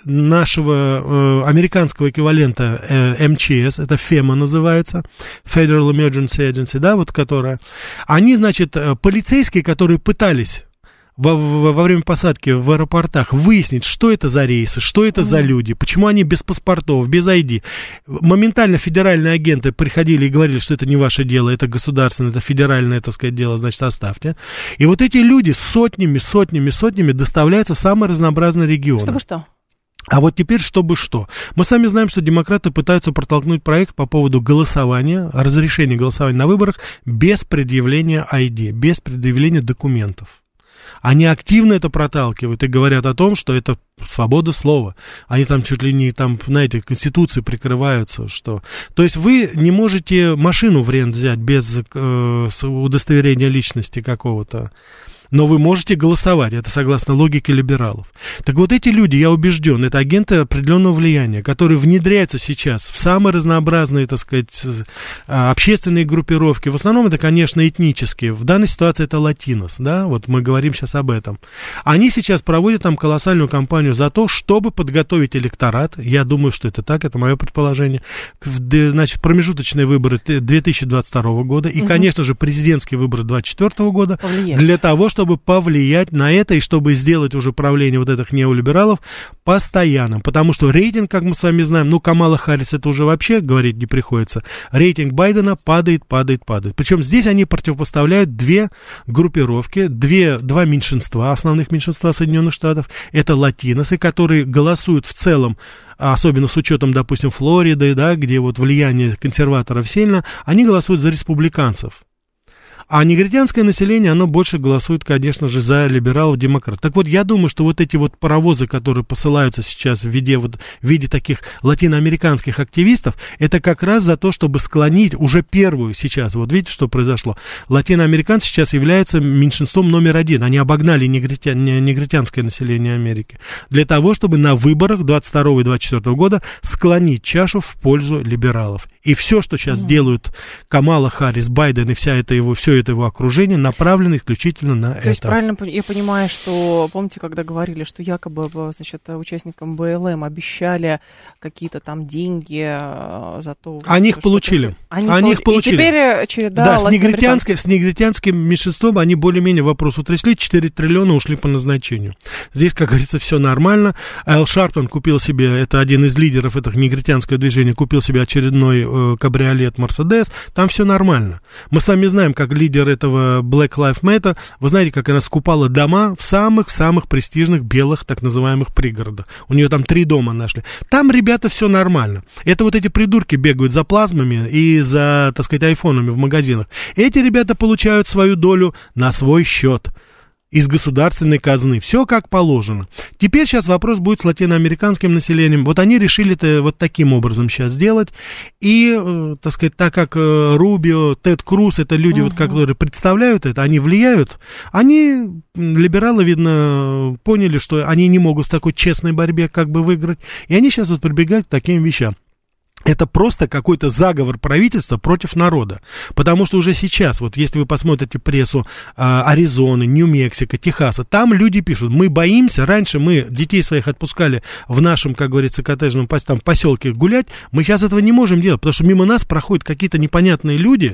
нашего э, американского эквивалента э, эм че эс, это фема называется, Federal Emergency Agency, да, вот которая. Они, значит, полицейские, которые пытались во, во, во время посадки в аэропортах выяснить, что это за рейсы, что это mm-hmm. за люди, почему они без паспортов, без ай ди. Моментально федеральные агенты приходили и говорили, что это не ваше дело, это государственное, это федеральное, так сказать, дело, значит, оставьте. И вот эти люди сотнями, сотнями, сотнями доставляются в самые разнообразные регионы. Чтобы что? А вот теперь, чтобы что? Мы сами знаем, что демократы пытаются протолкнуть проект по поводу голосования, разрешения голосования на выборах без предъявления ай ди, без предъявления документов. Они активно это проталкивают и говорят о том, что это свобода слова. Они там чуть ли не, там, знаете, Конституцией прикрываются. Что... То есть вы не можете машину в рент взять без э, удостоверения личности какого-то. Но вы можете голосовать, это согласно логике либералов. Так вот эти люди, я убежден, это агенты определенного влияния, которые внедряются сейчас в самые разнообразные, так сказать, общественные группировки. В основном это, конечно, этнические. В данной ситуации это латинос, да, вот мы говорим сейчас об этом. Они сейчас проводят там колоссальную кампанию за то, чтобы подготовить электорат, я думаю, что это так, это мое предположение, значит, промежуточные выборы две тысячи двадцать второго года и, угу. конечно же, президентские выборы две тысячи двадцать четвёртого года, повлиять. Для того, чтобы чтобы повлиять на это и чтобы сделать уже правление вот этих неолибералов постоянным. Потому что рейтинг, как мы с вами знаем, ну, Камала Харрис, это уже вообще говорить не приходится. Рейтинг Байдена падает, падает, падает. Причем здесь они противопоставляют две группировки, две, два меньшинства, основных меньшинства Соединенных Штатов. Это латиносы, которые голосуют в целом, особенно с учетом, допустим, Флориды, да, где вот влияние консерваторов сильно, они голосуют за республиканцев. А негритянское население, оно больше голосует, конечно же, за либералов-демократов. Так вот, я думаю, что вот эти вот паровозы, которые посылаются сейчас в виде, вот, в виде таких латиноамериканских активистов, это как раз за то, чтобы склонить уже первую сейчас, вот видите, что произошло. Латиноамериканцы сейчас являются меньшинством номер один. Они обогнали негритя, негритянское население Америки. Для того, чтобы на выборах двадцать второго и двадцать четвёртого года склонить чашу в пользу либералов. И все, что сейчас mm-hmm. делают Камала Харрис, Байден и вся это его, все это его окружение, направлено исключительно на То это. То есть правильно я понимаю, что, помните, когда говорили, что якобы, значит, участникам бэ эл эм обещали какие-то там деньги за то... Они их получили. Они, они их получили. И теперь череда да, с, негритянской, с негритянским меньшинством они более-менее вопрос утрясли, четыре триллиона ушли по назначению. Здесь, как говорится, все нормально. Эл Шарптон купил себе, это один из лидеров этого негритянского движения, купил себе очередной э, кабриолет Мерседес, там все нормально. Мы с вами знаем, как лидер этого Black Lives Matter, вы знаете, как она скупала дома в самых-самых престижных белых, так называемых, пригородах. У нее там три дома нашли. Там, ребята, все нормально. Это вот эти придурки бегают за плазмами и за, так сказать, айфонами в магазинах. Эти ребята получают свою долю на свой счет из государственной казны. Все как положено. Теперь сейчас вопрос будет с латиноамериканским населением. Вот они решили это вот таким образом сейчас сделать. И, э, так сказать, так как э, Рубио, Тед Круз, это люди, uh-huh. вот, которые представляют это, они влияют, они, либералы, видно, поняли, что они не могут в такой честной борьбе как бы выиграть. И они сейчас вот прибегают к таким вещам. Это просто какой-то заговор правительства против народа. Потому что уже сейчас, вот если вы посмотрите прессу а, Аризоны, Нью-Мексико, Техаса, там люди пишут, мы боимся, раньше мы детей своих отпускали в нашем, как говорится, коттеджном там, поселке гулять, мы сейчас этого не можем делать, потому что мимо нас проходят какие-то непонятные люди,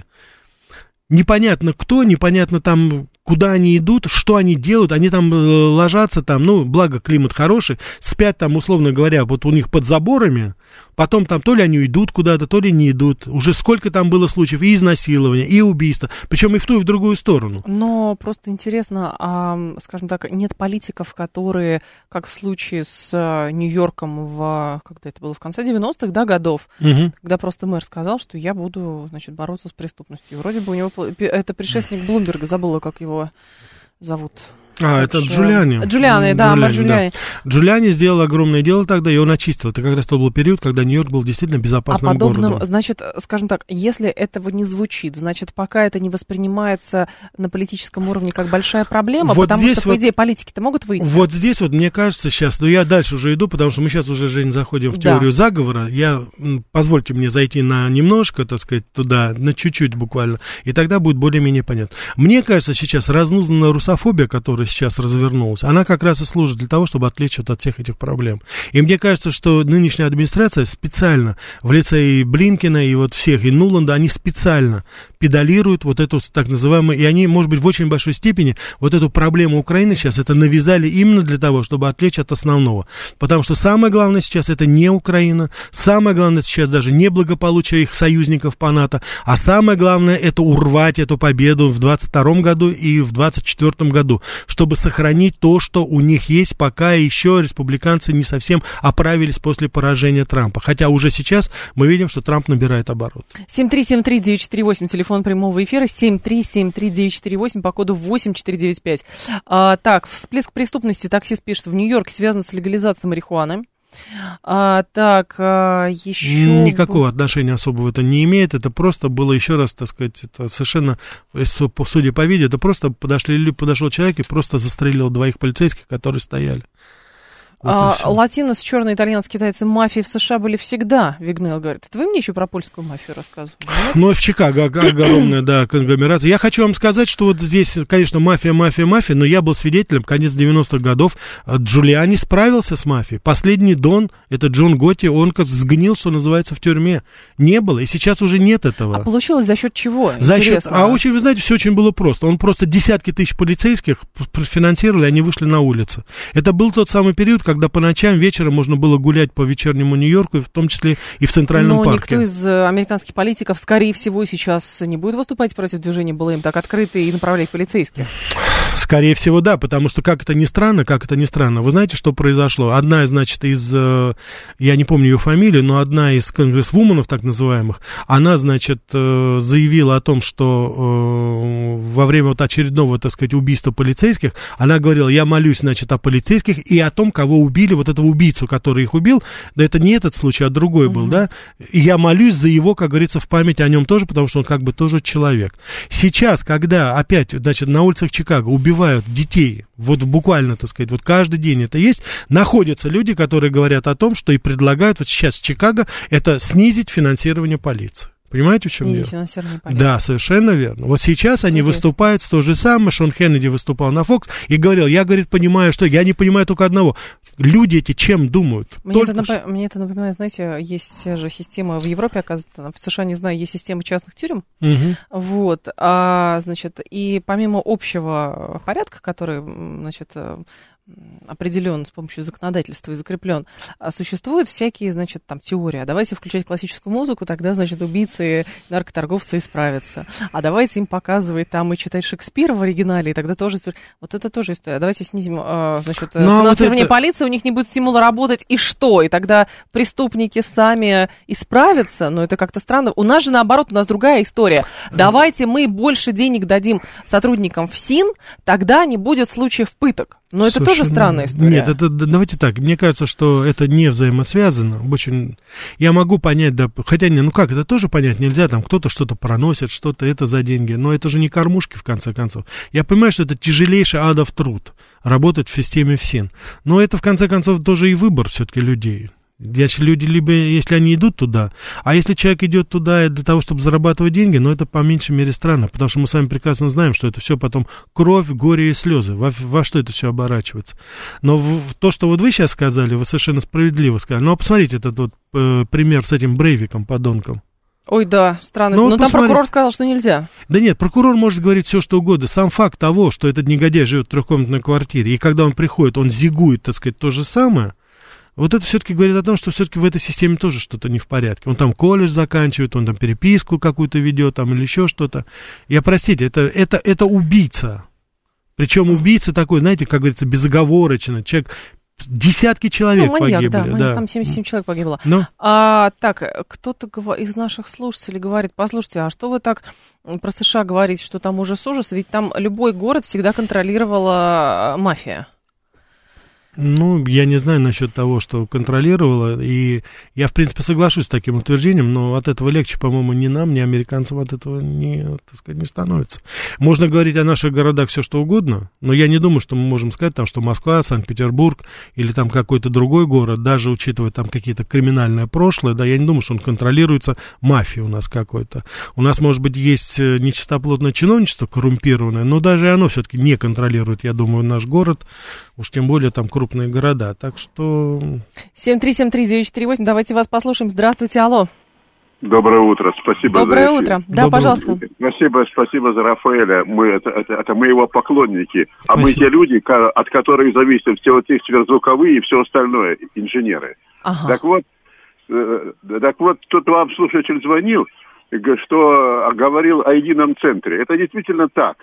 непонятно кто, непонятно там, куда они идут, что они делают, они там ложатся там, ну, благо климат хороший, спят там, условно говоря, вот у них под заборами, потом там то ли они идут куда-то, то ли не идут. Уже сколько там было случаев и изнасилования, и убийства, причем и в ту, и в другую сторону. Но просто интересно, а, скажем так, нет политиков, которые, как в случае с Нью-Йорком в, когда это было, в конце девяностых, да, годов, угу. когда просто мэр сказал, что я буду, значит, бороться с преступностью. Вроде бы у него, это предшественник Блумберга, забыла, как его зовут. А, это же... Джулиани. Джулиани, да, Мэр Джулиани. Да. Джулиани сделал огромное дело тогда, и он очистил. Это как раз тот был период, когда Нью-Йорк был действительно безопасным городом. А подобным, городом. Значит, скажем так, если этого не звучит, значит, пока это не воспринимается на политическом уровне как большая проблема, вот потому что, по вот, идее, политики-то могут выйти. Вот здесь вот, мне кажется, сейчас, ну, я дальше уже иду, потому что мы сейчас уже, Жень, заходим в теорию да. заговора. Я, позвольте мне зайти на немножко, так сказать, туда, на чуть-чуть буквально, и тогда будет более-менее понятно. Мне кажется, сейчас разнузданная русофобия, которая которая сейчас развернулась, она как раз и служит для того, чтобы отвлечь от всех этих проблем. И мне кажется, что нынешняя администрация специально, в лице и Блинкена, и вот всех, и Нуланда, они специально педалируют вот эту так называемую, и они, может быть, в очень большой степени вот эту проблему Украины сейчас это навязали именно для того, чтобы отвлечь от основного. Потому что самое главное сейчас это не Украина, самое главное сейчас даже не благополучие их союзников по НАТО, а самое главное это урвать эту победу в двадцать втором году и в двадцать четвёртом году, чтобы сохранить то, что у них есть, пока еще республиканцы не совсем оправились после поражения Трампа. Хотя уже сейчас мы видим, что Трамп набирает оборот. семь три семь три девять четыре восемь, телефон прямого эфира, семь три семь три девять четыре восемь, по коду восемь четыре девять пять. А, так, всплеск преступности, таксист пишет, в Нью-Йорке связан с легализацией марихуаны. А, так, а, еще... Никакого отношения особого это не имеет, это просто было, еще раз, так сказать, это совершенно, судя по видео, это просто подошли, подошел человек и просто застрелил двоих полицейских, которые стояли. Вот а, латинос, черные, итальянские, китайцы, мафии в США были всегда, Вигнейл говорит. Это вы мне еще про польскую мафию рассказывали? Ну, в Чикаго огромная, да, конгломерация. Я хочу вам сказать, что вот здесь, конечно, мафия, мафия, мафия, но я был свидетелем, конец девяностых годов, Джулиани справился с мафией. Последний дон, это Джон Готти, он сгнил, что называется, в тюрьме. Не было, и сейчас уже нет этого. А получилось за счет чего? За счет, а очень, вы знаете, все очень было просто. Он просто десятки тысяч полицейских финансировали, они вышли на улицу. Это был тот самый период, когда когда по ночам, вечером можно было гулять по вечернему Нью-Йорку, в том числе и в Центральном Но парке. Но никто из американских политиков, скорее всего, сейчас не будет выступать против движения БЛМ так открыто и направлять полицейских. Скорее всего, да, потому что, как это ни странно, как это ни странно, вы знаете, что произошло? Одна, значит, из, я не помню ее фамилию, но одна из конгрессвуменов, так называемых, она, значит, заявила о том, что во время вот очередного, так сказать, убийства полицейских, она говорила, я молюсь, значит, о полицейских и о том, кого убили, вот этого убийцу, который их убил, да это не этот случай, а другой был, uh-huh. да, и я молюсь за его, как говорится, в память о нем тоже, потому что он как бы тоже человек. Сейчас, когда опять, значит, на улицах Чикаго убивают детей, вот буквально, так сказать, вот каждый день это есть, находятся люди, которые говорят о том, что и предлагают вот сейчас в Чикаго это снизить финансирование полиции. Понимаете, в чем дело? Да, совершенно верно. Вот сейчас они выступают с то же самое. Шон Хеннеди выступал на Fox и говорил, я, говорит, понимаю, что я не понимаю только одного. Люди эти чем думают? Мне это, напом... Мне это напоминает, знаете, есть же система в Европе, оказывается, в США, не знаю, есть система частных тюрем. Угу. Вот, а, значит, и помимо общего порядка, который, значит, определен с помощью законодательства и закреплен, существуют всякие, значит, там, теории. А давайте включать классическую музыку, тогда, значит, убийцы и наркоторговцы исправятся. А давайте им показывать там и читать Шекспира в оригинале, и тогда тоже... Вот это тоже история. Давайте снизим, значит, Но финансирование вот это... полиции, у них не будет стимула работать, и что? И тогда преступники сами исправятся? Но это как-то странно. У нас же, наоборот, у нас другая история. Давайте мы больше денег дадим сотрудникам ФСИН, тогда не будет случаев пыток. Но это Слушай, тоже странная история. Нет, это, давайте так, мне кажется, что это не взаимосвязано. Очень, я могу понять, да, хотя, не, ну как, это тоже понять нельзя, там кто-то что-то проносит, что-то это за деньги, но это же не кормушки, в конце концов. Я понимаю, что это тяжелейший адов труд, работать в системе ФСИН, но это, в конце концов, тоже и выбор все-таки людей. Если люди, либо если они идут туда, а если человек идет туда для того, чтобы зарабатывать деньги, ну, это по меньшей мере странно, потому что мы с вами прекрасно знаем, что это все потом кровь, горе и слезы, во, во что это все оборачивается. Но в, то, что вот вы сейчас сказали, вы совершенно справедливо сказали. Ну, а посмотрите этот вот э, пример с этим Брейвиком, подонком. Ой, да, странно. Ну, Но вот там посмотри. прокурор сказал, что нельзя. Да нет, прокурор может говорить все, что угодно. Сам факт того, что этот негодяй живет в трехкомнатной квартире, и когда он приходит, он зигует, так сказать, то же самое. Вот это все-таки говорит о том, что все-таки в этой системе тоже что-то не в порядке. Он там колледж заканчивает, он там переписку какую-то ведет, там или еще что-то. Я, простите, это, это, это убийца. Причем убийца такой, знаете, как говорится, безоговорочно. Человек, десятки человек ну, маньяк, погибли. Да, да, там семьдесят семь человек погибло. Но... А, так, кто-то из наших слушателей говорит, послушайте, а что вы так про США говорите, что там ужас-ужас? Ведь там любой город всегда контролировала мафия. Ну, я не знаю насчет того, что контролировала, и я, в принципе, соглашусь с таким утверждением, но от этого легче, по-моему, ни нам, ни американцам от этого не, так сказать, не становится. Можно говорить о наших городах все, что угодно, но я не думаю, что мы можем сказать, там, что Москва, Санкт-Петербург или там какой-то другой город, даже учитывая там какие-то криминальное прошлое, да, я не думаю, что он контролируется мафией у нас какой-то. У нас, может быть, есть нечистоплотное чиновничество коррумпированное, но даже и оно все-таки не контролирует, я думаю, наш город, уж тем более там крупные города, так что... семь три семь три девять четыре восемь, давайте вас послушаем. Здравствуйте, алло. Доброе утро, спасибо. Доброе за утро, да, Доброе пожалуйста. утро. Спасибо, спасибо за Рафаэля, мы, это, это, это мы его поклонники, а Спасибо. мы те люди, от которых зависят все вот эти сверхзвуковые и все остальное, инженеры. Ага. Так вот, э, так вот, тут вам слушатель звонил, что говорил о едином центре. Это действительно так.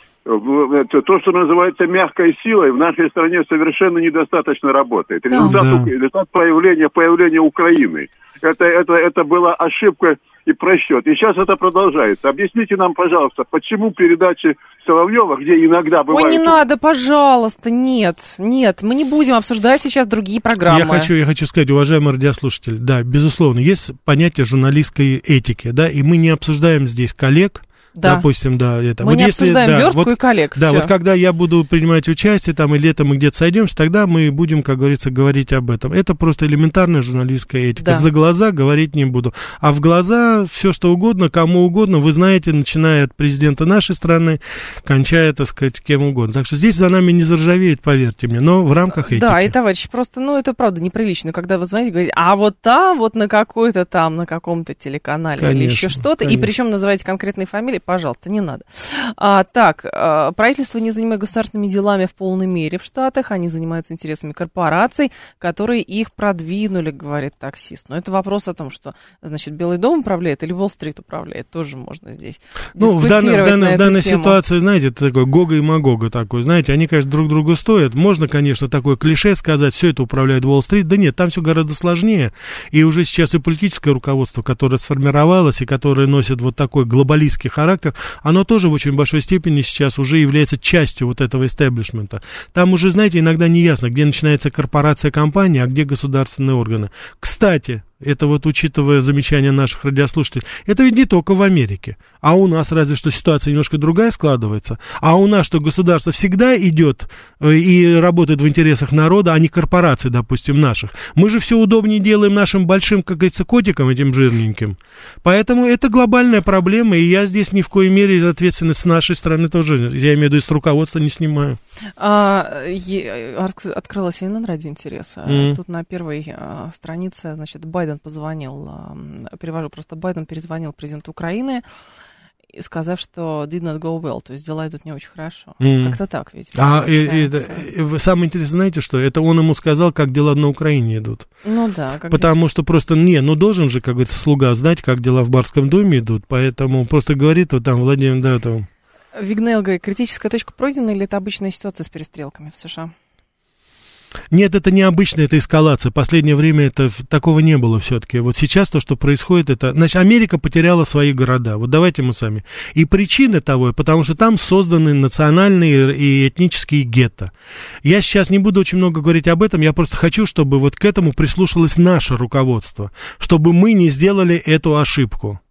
То, что называется мягкой силой, в нашей стране совершенно недостаточно работает. Да. Результат, Да. результат появления, появления Украины. Это, это, это была ошибка и просчет. И сейчас это продолжается. Объясните нам, пожалуйста, почему передачи Соловьева, где иногда бывает... Ой, не надо, пожалуйста, нет, нет, мы не будем обсуждать сейчас другие программы. Я хочу, я хочу сказать, уважаемый радиослушатель, да, безусловно, есть понятие журналистской этики, да, и мы не обсуждаем здесь коллег, Да. допустим, да, это. Мы вот не если, обсуждаем да, верстку вот, и коллег. Да, всё. вот когда я буду принимать участие, там, или это мы где-то сойдемся, тогда мы будем, как говорится, говорить об этом. Это просто элементарная журналистская этика. Да. За глаза говорить не буду. А в глаза все, что угодно, кому угодно, вы знаете, начиная от президента нашей страны, кончая, так сказать, кем угодно. Так что здесь за нами не заржавеет, поверьте мне, но в рамках этики. Да, и, товарищи, просто, ну, это правда неприлично, когда вы звоните и говорите, а вот там, вот на какой-то там, на каком-то телеканале Конечно, или еще что-то, и конечно. причем называете конкретные фамилии, пожалуйста, не надо. А, так, а, правительство не занимается государственными делами в полной мере в Штатах, они занимаются интересами корпораций, которые их продвинули, говорит таксист. Но это вопрос о том, что, значит, Белый дом управляет или Уолл-стрит управляет, тоже можно здесь Ну, в данной, в дискутировать данной, на в эту данной тему. ситуации, знаете, это такой Гога и Магога такой, знаете, они, конечно, друг другу стоят. Можно, конечно, такое клише сказать, все это управляет Уолл-стрит. Да нет, там все гораздо сложнее. И уже сейчас и политическое руководство, которое сформировалось и которое носит вот такой глобалистский характер, оно тоже в очень большой степени сейчас уже является частью вот этого истеблишмента. Там уже, знаете, иногда не ясно, где начинается корпорация, компания, а где государственные органы. Кстати, это вот учитывая замечания наших радиослушателей, это ведь не только в Америке, а у нас разве что ситуация немножко другая складывается, а у нас что государство всегда идет и работает в интересах народа, а не корпораций, допустим, наших. Мы же все удобнее делаем нашим большим, как говорится, котиком этим жирненьким. Поэтому это глобальная проблема, и я здесь ни в коей мере ответственность с нашей стороны тоже, я имею в виду, и с руководства не снимаю. А, е, открылась именно ради интереса. Mm. Тут на первой а, странице, значит, Байден позвонил, а, перевожу просто, Байден перезвонил президенту Украины, сказав, что did not go well, то есть дела идут не очень хорошо. Mm. Как-то так ведь. А и, и, и, самое интересное, знаете что, это он ему сказал, как дела на Украине идут. Ну да. Как Потому что просто, не, ну должен же, как говорится, слуга знать, как дела в Барском доме идут, поэтому просто говорит вот там Владимир, да, там... Вигнейл говорит, критическая точка пройдена или это обычная ситуация с перестрелками в США? Нет, это необычно, это эскалация. Последнее время это, такого не было все-таки. Вот сейчас то, что происходит, это... Значит, Америка потеряла свои города. Вот давайте мы сами. И причина того, потому что там созданы национальные и этнические гетто. Я сейчас не буду очень много говорить об этом, я просто хочу, чтобы вот к этому прислушалось наше руководство, чтобы мы не сделали эту ошибку.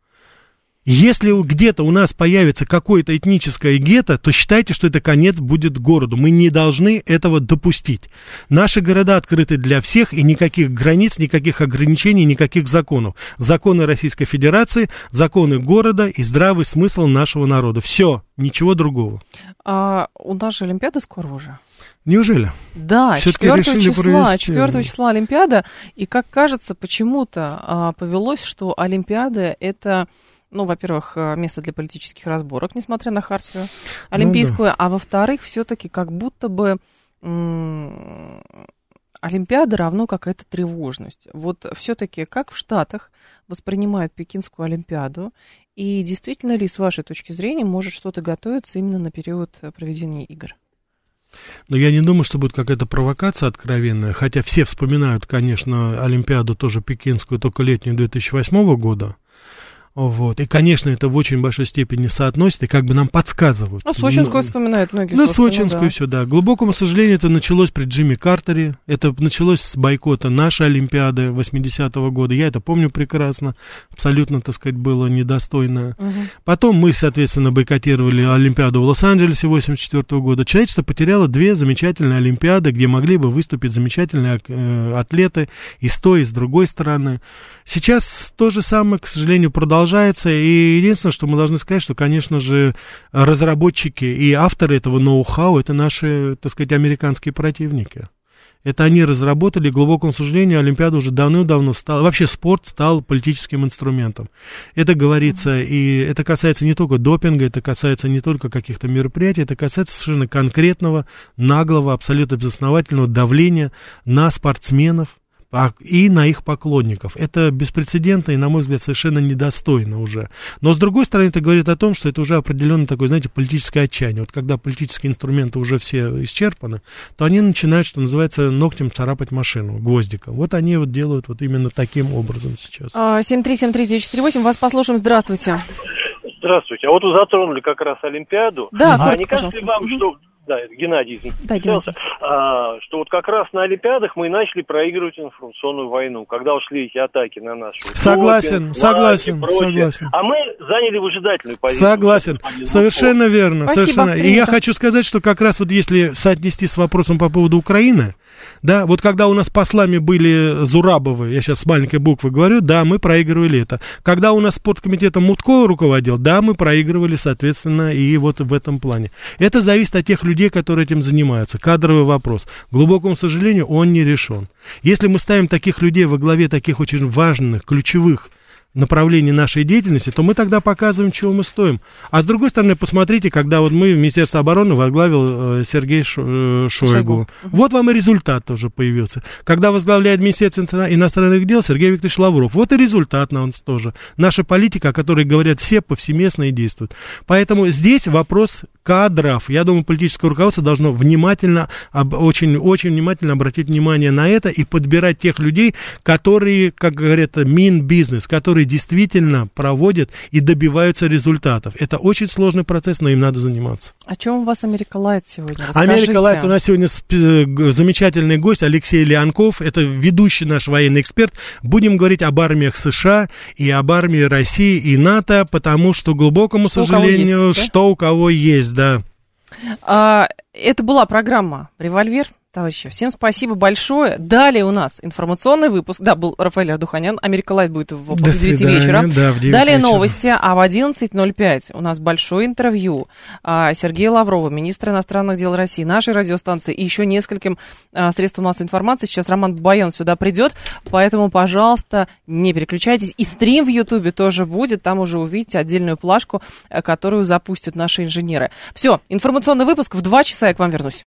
Если где-то у нас появится какое-то этническое гетто, то считайте, что это конец будет городу. Мы не должны этого допустить. Наши города открыты для всех, и никаких границ, никаких ограничений, никаких законов. Законы Российской Федерации, законы города и здравый смысл нашего народа. Все, ничего другого. А у нас же Олимпиада скоро уже. Неужели? Да, четвёртого числа, четвёртого числа Олимпиада, и, как кажется, почему-то а, повелось, что Олимпиада — это... Ну, во-первых, место для политических разборок, несмотря на хартию олимпийскую, ну, да. А во-вторых, все-таки как будто бы м- Олимпиада равно какая-то тревожность. Вот все-таки как в Штатах воспринимают Пекинскую Олимпиаду, и действительно ли, с вашей точки зрения, может что-то готовиться именно на период проведения игр? Но я не думаю, что будет какая-то провокация откровенная, хотя все вспоминают, конечно, Олимпиаду тоже пекинскую, только летнюю две тысячи восьмого года. Вот. И, конечно, это в очень большой степени соотносит, и как бы нам подсказывают. Ну, Сочинскую вспоминают многие. Ну, Сочинскую, ну, да. все, да. К глубокому сожалению, это началось при Джимми Картере, это началось с бойкота нашей Олимпиады восьмидесятого года, я это помню прекрасно, абсолютно, так сказать, было недостойно. Угу. Потом мы, соответственно, бойкотировали Олимпиаду в Лос-Анджелесе восемьдесят четвёртого года. Человечество потеряло две замечательные Олимпиады, где могли бы выступить замечательные э, атлеты и с той, и с другой стороны. Сейчас то же самое, к сожалению, продолжается. И единственное, что мы должны сказать, что, конечно же, разработчики и авторы этого ноу-хау — это наши, так сказать, американские противники. Это они разработали, к глубокому сожалению, Олимпиада уже давным-давно стала, вообще спорт стал политическим инструментом. Это говорится, и это касается не только допинга, это касается не только каких-то мероприятий, это касается совершенно конкретного, наглого, абсолютно безосновательного давления на спортсменов и на их поклонников. Это беспрецедентно и, на мой взгляд, совершенно недостойно уже. Но, с другой стороны, это говорит о том, что это уже определенно такое, знаете, политическое отчаяние. Вот когда политические инструменты уже все исчерпаны, то они начинают, что называется, ногтем царапать машину, гвоздиком. Вот они вот делают вот именно таким образом сейчас. семь три семь три девять четыре восемь, вас послушаем. Здравствуйте. Здравствуйте. А вот вы затронули как раз Олимпиаду. Да, а коротко, не кажется ли вам, что... Да, это Геннадий, да, Геннадий. А, что вот как раз на Олимпиадах мы и начали проигрывать информационную войну, когда ушли эти атаки на нашу... Согласен, допинг, согласен, прочее. согласен. А мы заняли выжидательную позицию. Согласен, совершенно верно. Спасибо, совершенно. И я хочу сказать, что как раз вот если соотнести с вопросом по поводу Украины, да, вот когда у нас послами были Зурабовы, я сейчас с маленькой буквы говорю, да, мы проигрывали это. Когда у нас спорткомитетом Мутко руководил, да, мы проигрывали, соответственно, и вот в этом плане. Это зависит от тех людей, которые этим занимаются. Кадровый вопрос. К глубокому сожалению, он не решен. Если мы ставим таких людей во главе таких очень важных, ключевых направлений нашей деятельности, то мы тогда показываем, чего мы стоим. А с другой стороны, посмотрите, когда вот мы в Министерство обороны возглавил э, Сергей Ш, э, Шойгу. Шойгу. Вот вам и результат тоже появился. Когда возглавляет Министерство иностранных дел Сергей Викторович Лавров. Вот и результат на он тоже. Наша политика, о которой говорят все, повсеместно и действует. Поэтому здесь вопрос кадров. Я думаю, политическое руководство должно внимательно, об, очень, очень внимательно обратить внимание на это и подбирать тех людей, которые, как говорят, Минбизнес, которые действительно проводят и добиваются результатов. Это очень сложный процесс, но им надо заниматься. О чем у вас Америка Лайт сегодня? Расскажите. Америка Лайт, у нас сегодня замечательный гость Алексей Леонков, это ведущий наш военный эксперт. Будем говорить об армиях США и об армии России и НАТО, потому что, к глубокому что сожалению, есть, да? что у кого есть, да. А, это была программа «Револьвер». Товарищи, всем спасибо большое. Далее у нас информационный выпуск. Да, был Рафаэль Ардуханян. Америка Лайт будет в после девяти вечера. Да, в девять Далее вечера. Новости, а в одиннадцать ноль пять у нас большое интервью а, Сергея Лаврова, министра иностранных дел России, нашей радиостанции и еще нескольким а, средствам массовой информации. Сейчас Роман Бабаян сюда придет, поэтому, пожалуйста, не переключайтесь. И стрим в Ютубе тоже будет, там уже увидите отдельную плашку, которую запустят наши инженеры. Все, информационный выпуск в два часа я к вам вернусь.